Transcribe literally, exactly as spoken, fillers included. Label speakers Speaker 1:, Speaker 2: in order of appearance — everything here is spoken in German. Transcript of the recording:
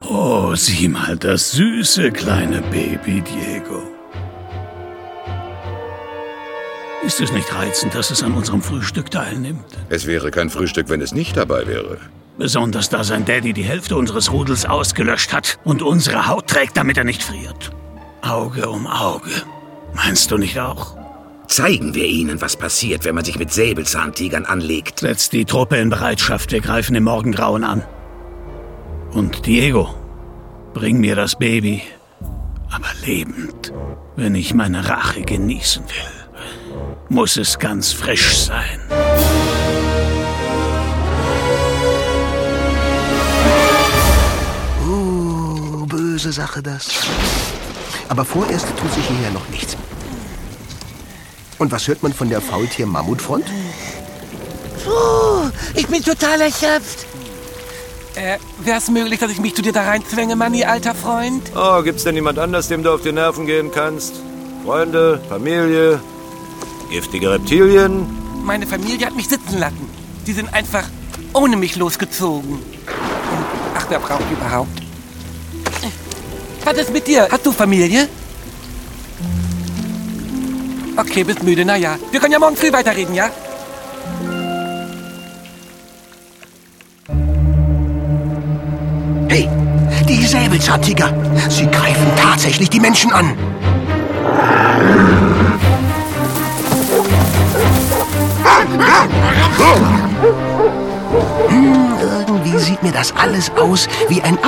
Speaker 1: Oh, sieh mal, das süße kleine Baby Diego. Ist es nicht reizend, dass es an unserem Frühstück teilnimmt?
Speaker 2: Es wäre kein Frühstück, wenn es nicht dabei wäre.
Speaker 1: Besonders da sein Daddy die Hälfte unseres Rudels ausgelöscht hat und unsere Haut trägt, damit er nicht friert. Auge um Auge. Meinst du nicht auch?
Speaker 3: Zeigen wir ihnen, was passiert, wenn man sich mit Säbelzahntigern anlegt.
Speaker 1: Setzt die Truppe in Bereitschaft, wir greifen im Morgengrauen an. Und Diego, bring mir das Baby, aber lebend, wenn ich meine Rache genießen will. Muss es ganz frisch sein.
Speaker 4: Oh, böse Sache das. Aber vorerst tut sich hier ja noch nichts. Und was hört man von der Faultier-Mammutfront?
Speaker 5: Puh, ich bin total erschöpft. Äh, wär's möglich, dass ich mich zu dir da reinzwänge, Manni, alter Freund?
Speaker 6: Oh, gibt's denn jemand anders, dem du auf die Nerven gehen kannst? Freunde, Familie, giftige Reptilien?
Speaker 5: Meine Familie hat mich sitzen lassen. Die sind einfach ohne mich losgezogen. Und, ach, wer braucht überhaupt? Was ist mit dir? Hast du Familie? Okay, bist müde, na ja. Wir können ja morgen früh weiterreden, ja?
Speaker 4: Hey, die Säbelzahntiger. Sie greifen tatsächlich die Menschen an. Hm, irgendwie sieht mir das alles aus wie ein